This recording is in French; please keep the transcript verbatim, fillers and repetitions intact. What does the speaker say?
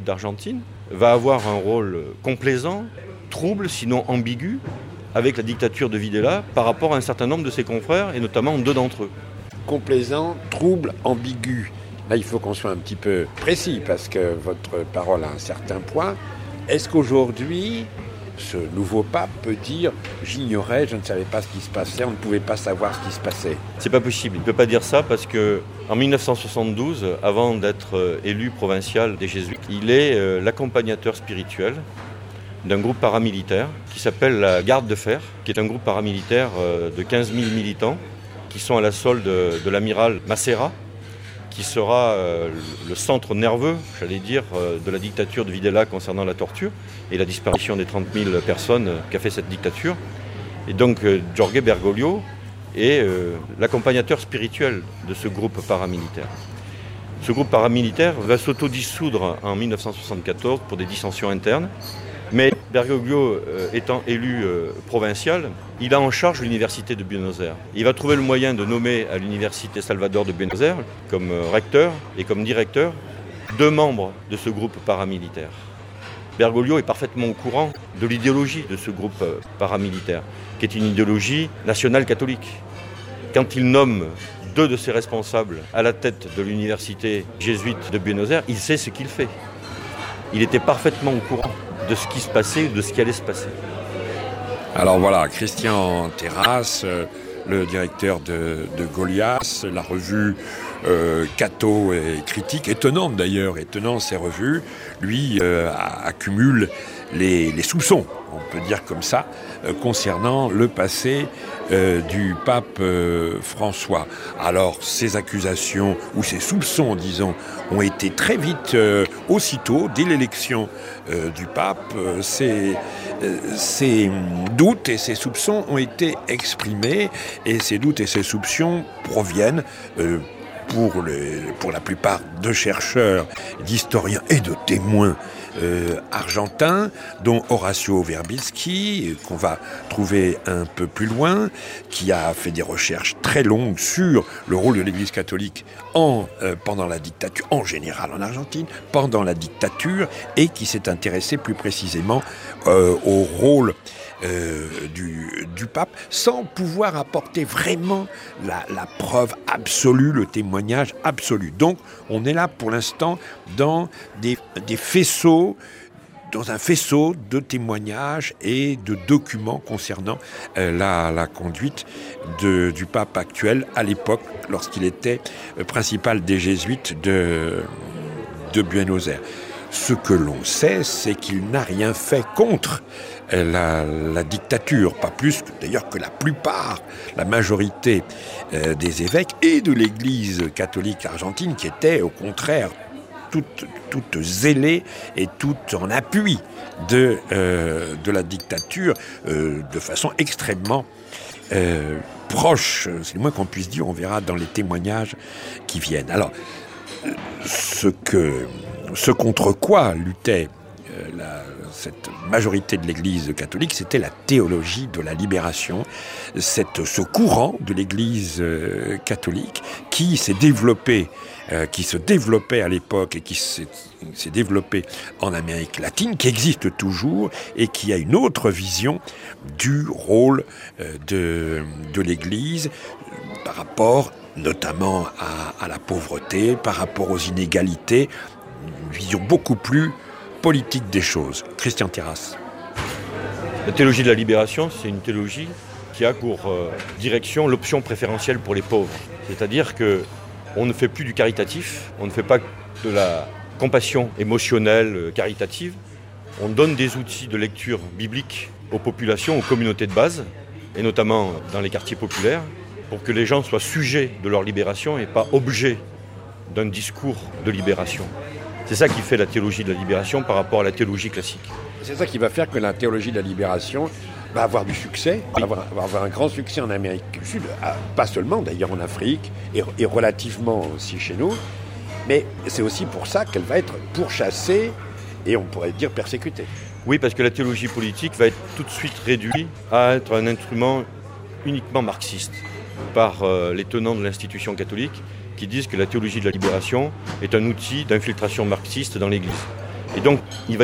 d'Argentine, va avoir un rôle complaisant, trouble, sinon ambigu, avec la dictature de Videla par rapport à un certain nombre de ses confrères, et notamment deux d'entre eux. Complaisant, trouble, ambigu. Là, il faut qu'on soit un petit peu précis, parce que votre parole a un certain poids. Est-ce qu'aujourd'hui, ce nouveau pape peut dire « j'ignorais, je ne savais pas ce qui se passait, on ne pouvait pas savoir ce qui se passait ». C'est pas possible, il ne peut pas dire ça parce qu'en dix-neuf cent soixante-douze, avant d'être élu provincial des Jésuites, il est l'accompagnateur spirituel d'un groupe paramilitaire qui s'appelle la Garde de Fer, qui est un groupe paramilitaire de quinze mille militants qui sont à la solde de, de l'amiral Massera, qui sera euh, le centre nerveux, j'allais dire, euh, de la dictature de Videla concernant la torture et la disparition des trente mille personnes qu'a fait cette dictature. Et donc euh, Jorge Bergoglio est euh, l'accompagnateur spirituel de ce groupe paramilitaire. Ce groupe paramilitaire va s'autodissoudre en dix-neuf cent soixante-quatorze pour des dissensions internes, mais Bergoglio euh, étant élu euh, provincial, il a en charge l'université de Buenos Aires. Il va trouver le moyen de nommer à l'université Salvador de Buenos Aires comme euh, recteur et comme directeur deux membres de ce groupe paramilitaire. Bergoglio est parfaitement au courant de l'idéologie de ce groupe euh, paramilitaire, qui est une idéologie nationale catholique. Quand il nomme deux de ses responsables à la tête de l'université jésuite de Buenos Aires, il sait ce qu'il fait. Il était parfaitement au courant de ce qui se passait, de ce qui allait se passer. Alors voilà, Christian Terrasse, euh, le directeur de, de Goliath, la revue euh, Catho et Critique, étonnante d'ailleurs, étonnante ces revues, lui euh, accumule les, les soupçons, on peut dire comme ça, euh, concernant le passé euh, du pape euh, François. Alors ces accusations, ou ces soupçons, disons, ont été très vite, euh, aussitôt, dès l'élection euh, du pape, euh, ces, euh, ces doutes et ces soupçons ont été exprimés, et ces doutes et ces soupçons proviennent euh, pour, les, pour la plupart de chercheurs, d'historiens et de témoins euh, argentins, dont Horacio Verbitsky, qu'on va trouver un peu plus loin, qui a fait des recherches très longues sur le rôle de l'Église catholique en, euh, pendant la dictature, en général en Argentine, pendant la dictature, et qui s'est intéressé plus précisément euh, au rôle Euh, du, du pape, sans pouvoir apporter vraiment la, la preuve absolue, le témoignage absolu. Donc, on est là pour l'instant dans des, des faisceaux, dans un faisceau de témoignages et de documents concernant euh, la, la conduite de, du pape actuel à l'époque, lorsqu'il était euh, principal des Jésuites de, de Buenos Aires. Ce que l'on sait, c'est qu'il n'a rien fait contre la, la dictature, pas plus que, d'ailleurs que la plupart, la majorité euh, des évêques et de l'Église catholique argentine, qui étaient au contraire toutes, toutes zélées et toutes en appui de, euh, de la dictature, euh, de façon extrêmement euh, proche, c'est le moins qu'on puisse dire, on verra dans les témoignages qui viennent. Alors, ce que... Ce contre quoi luttait euh, la, cette majorité de l'Église catholique, c'était la théologie de la libération, cette, ce courant de l'Église euh, catholique qui s'est développé, euh, qui se développait à l'époque et qui s'est, s'est développé en Amérique latine, qui existe toujours et qui a une autre vision du rôle euh, de, de l'Église euh, par rapport notamment à, à la pauvreté, par rapport aux inégalités, une vision beaucoup plus politique des choses. Christian Terrasse. La théologie de la libération, c'est une théologie qui a pour euh, direction l'option préférentielle pour les pauvres. C'est-à-dire qu'on ne fait plus du caritatif, on ne fait pas de la compassion émotionnelle, euh, caritative. On donne des outils de lecture biblique aux populations, aux communautés de base, et notamment dans les quartiers populaires, pour que les gens soient sujets de leur libération et pas objets d'un discours de libération. C'est ça qui fait la théologie de la libération par rapport à la théologie classique. C'est ça qui va faire que la théologie de la libération va avoir du succès, va avoir, va avoir un grand succès en Amérique du Sud, pas seulement d'ailleurs en Afrique, et, et relativement aussi chez nous, mais c'est aussi pour ça qu'elle va être pourchassée et on pourrait dire persécutée. Oui, parce que la théologie politique va être tout de suite réduite à être un instrument uniquement marxiste par euh, les tenants de l'institution catholique, qui disent que la théologie de la libération est un outil d'infiltration marxiste dans l'Église. Et donc, il va